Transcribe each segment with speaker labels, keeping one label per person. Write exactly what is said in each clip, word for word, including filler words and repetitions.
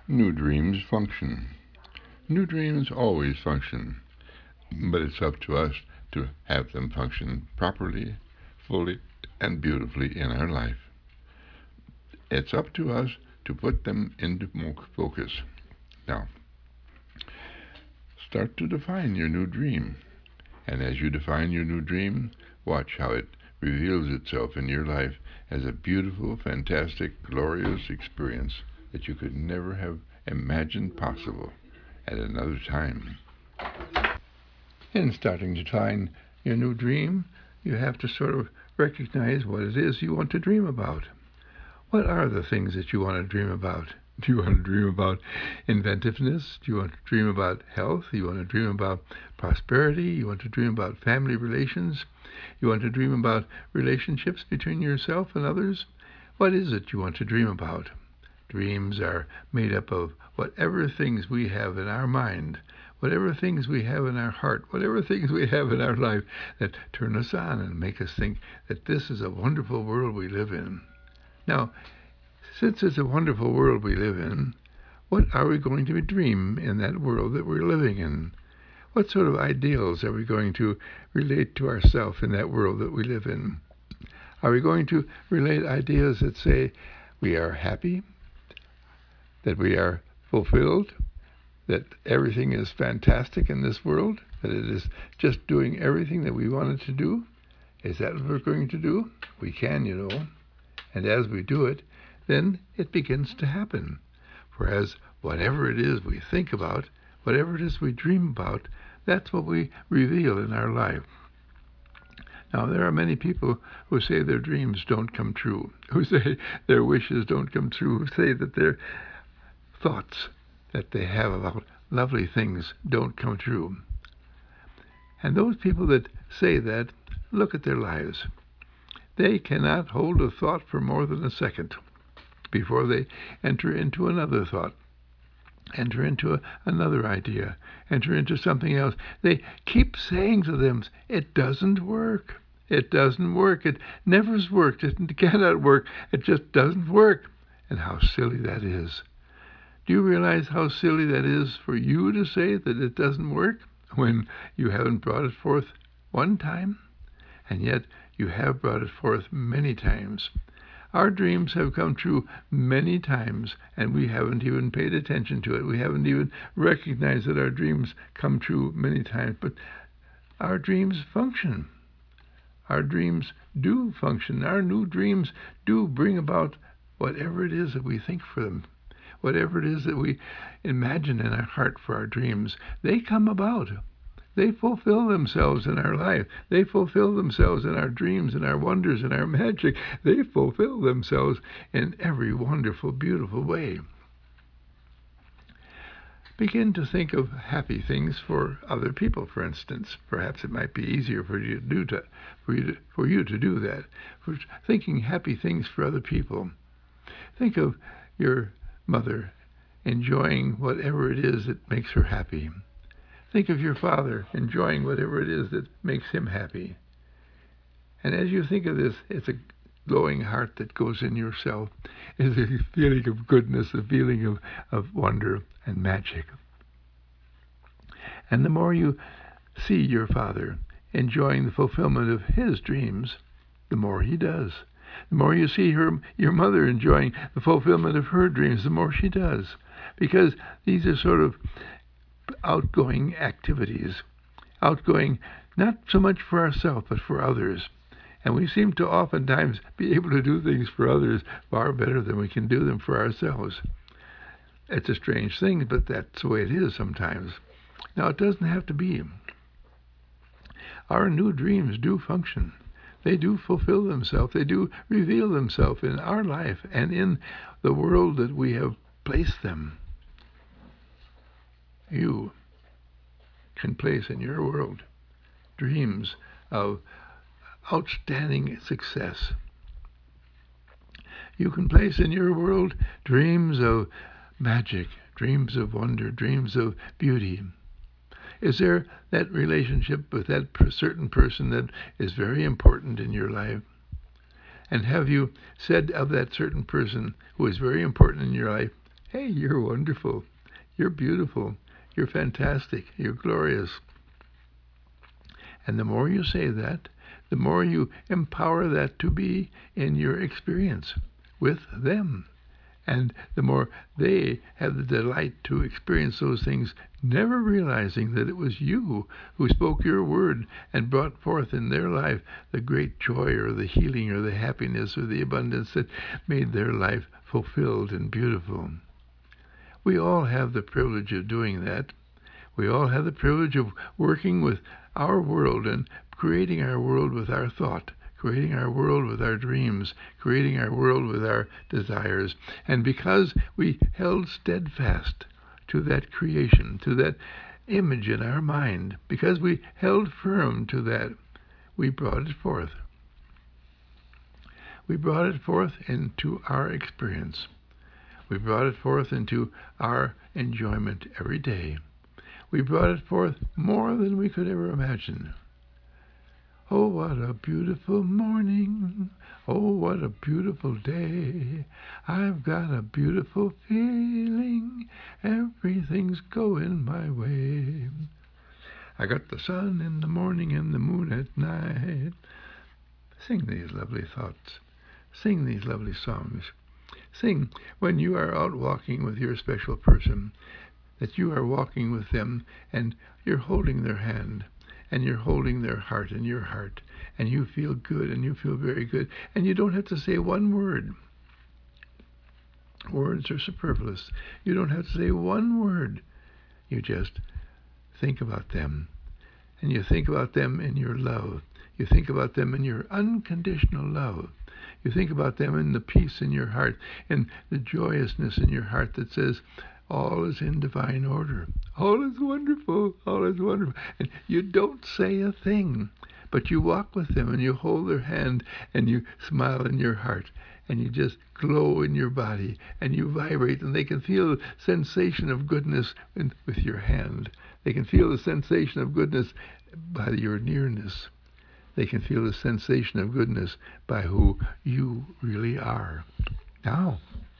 Speaker 1: New dreams function. New dreams always function, but it's up to us to have them function properly, fully, and beautifully in our life. It's up to us to put them into focus. Now, start to define your new dream. And as you define your new dream, watch how it reveals itself in your life as a beautiful, fantastic, glorious experience that you could never have imagined possible at another time. In starting to define your new dream, you have to sort of recognize what it is you want to dream about. What are the things that you want to dream about? Do you want to dream about inventiveness? Do you want to dream about health? You want to dream about prosperity? You want to dream about family relations? You want to dream about relationships between yourself and others? What is it you want to dream about? Dreams are made up of whatever things we have in our mind, whatever things we have in our heart, whatever things we have in our life that turn us on and make us think that this is a wonderful world we live in. Now, since it's a wonderful world we live in, what are we going to dream in that world that we're living in? What sort of ideals are we going to relate to ourselves in that world that we live in? Are we going to relate ideas that say we are happy, that we are fulfilled, that everything is fantastic in this world, that it is just doing everything that we want it to do? Is that what we're going to do? We can, you know. And as we do it, then it begins to happen. Whereas whatever it is we think about, whatever it is we dream about, that's what we reveal in our life. Now, there are many people who say their dreams don't come true, who say their wishes don't come true, who say that their thoughts that they have about lovely things don't come true. And those people that say that, look at their lives. They cannot hold a thought for more than a second before they enter into another thought, enter into a, another idea, enter into something else. They keep saying to them, it doesn't work. It doesn't work. It never's worked. It cannot work. It just doesn't work. And how silly that is. Do you realize how silly that is for you to say that it doesn't work when you haven't brought it forth one time? And yet you have brought it forth many times. Our dreams have come true many times, and we haven't even paid attention to it. We haven't even recognized that our dreams come true many times. But our dreams function. Our dreams do function. Our new dreams do bring about whatever it is that we think for them. Whatever it is that we imagine in our heart for our dreams, they come about. They fulfill themselves in our life. They fulfill themselves in our dreams and our wonders and our magic. They fulfill themselves in every wonderful, beautiful way. Begin to think of happy things for other people, for instance. Perhaps it might be easier for you to do to, for you to, for you to do that. For thinking happy things for other people. Think of your mother enjoying whatever it is that makes her happy. Think of your father enjoying whatever it is that makes him happy. And as you think of this, it's a glowing heart that goes in yourself. It's a feeling of goodness, a feeling of, of wonder and magic. And the more you see your father enjoying the fulfillment of his dreams, the more he does. The more you see her, your mother enjoying the fulfillment of her dreams, the more she does. Because these are sort of outgoing activities, outgoing not so much for ourselves, but for others. And we seem to oftentimes be able to do things for others far better than we can do them for ourselves. It's a strange thing, but that's the way it is sometimes. Now, it doesn't have to be. Our new dreams do function. They do fulfill themselves. They do reveal themselves in our life and in the world that we have placed them. You can place in your world dreams of outstanding success. You can place in your world dreams of magic, dreams of wonder, dreams of beauty. Is there that relationship with that certain person that is very important in your life? And have you said of that certain person who is very important in your life,
Speaker 2: Hey, you're wonderful. You're beautiful. You're fantastic. You're glorious. And the more you say that, the more you empower that to be in your experience with them. And the more they have the delight to experience those things, never realizing that it was you who spoke your word and brought forth in their life the great joy or the healing or the happiness or the abundance that made their life fulfilled and beautiful. We all have the privilege of doing that. We all have the privilege of working with our world and creating our world with our thought, creating our world with our dreams, creating our world with our desires. And because we held steadfast to that creation, to that image in our mind, because we held firm to that, we brought it forth. We brought it forth into our experience. We brought it forth into our enjoyment every day. We brought it forth more than we could ever imagine. Oh, what a beautiful morning. Oh, what a beautiful day. I've got a beautiful feeling. Everything's going my way. I got the sun in the morning and the moon at night. Sing these lovely thoughts. Sing these lovely songs. Sing when you are out walking with your special person, that you are walking with them and you're holding their hand and you're holding their heart in your heart and you feel good and you feel very good and you don't have to say one word. Words are superfluous. You don't have to say one word. You just think about them and you think about them in your love. You think about them in your unconditional love. You think about them in the peace in your heart and the joyousness in your heart that says, all is in divine order. All is wonderful. All is wonderful. And you don't say a thing, but you walk with them and you hold their hand and you smile in your heart and you just glow in your body and you vibrate and they can feel the sensation of goodness in, with your hand. They can feel the sensation of goodness by your nearness. They can feel the sensation of goodness by who you really are. Now,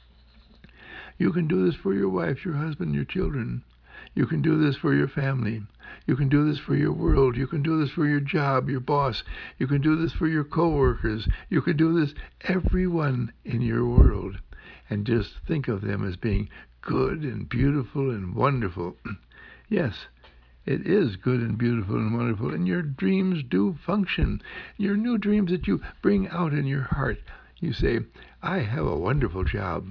Speaker 2: you can do this for your wife, your husband, your children. You can do this for your family. You can do this for your world. You can do this for your job, your boss. You can do this for your coworkers. You can do this everyone in your world. And just think of them as being good and beautiful and wonderful. Yes, it is good and beautiful and wonderful, and your dreams do function. Your new dreams that you bring out in your heart. You say, I have a wonderful job.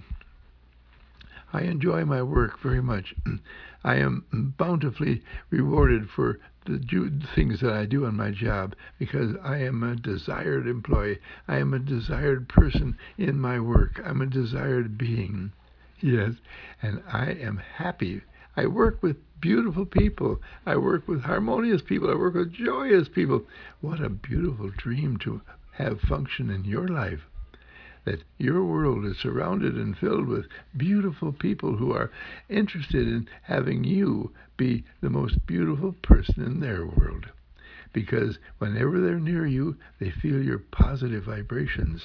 Speaker 2: I enjoy my work very much. I am bountifully rewarded for the things that I do on my job because I am a desired employee. I am a desired person in my work. I'm a desired being. Yes, and I am happy. I work with beautiful people. I work with harmonious people. I work with joyous people. What a beautiful dream to have function in your life. That your world is surrounded and filled with beautiful people who are interested in having you be the most beautiful person in their world. Because whenever they're near you, they feel your positive vibrations.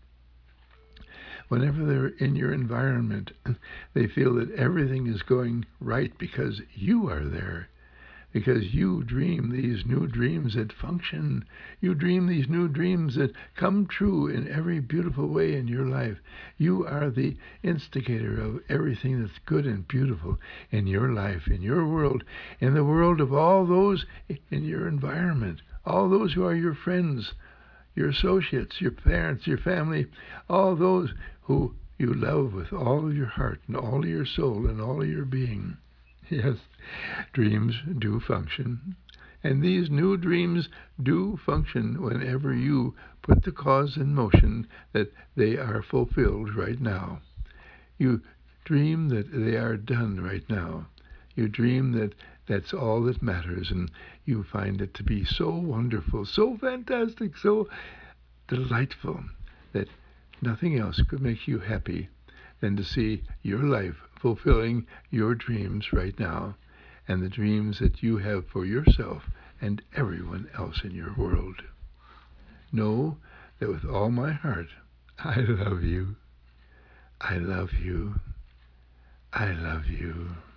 Speaker 2: Whenever they're in your environment, they feel that everything is going right because you are there. Because you dream these new dreams that function. You dream these new dreams that come true in every beautiful way in your life. You are the instigator of everything that's good and beautiful in your life, in your world, in the world of all those in your environment, all those who are your friends, your associates, your parents, your family, all those who you love with all of your heart and all of your soul and all of your being. Yes, dreams do function. And these new dreams do function whenever you put the cause in motion that they are fulfilled right now. You dream that they are done right now. You dream that that's all that matters, and you find it to be so wonderful, so fantastic, so delightful that nothing else could make you happy than to see your life fulfilling your dreams right now and the dreams that you have for yourself and everyone else in your world. Know that with all my heart, I love you. I love you. I love you.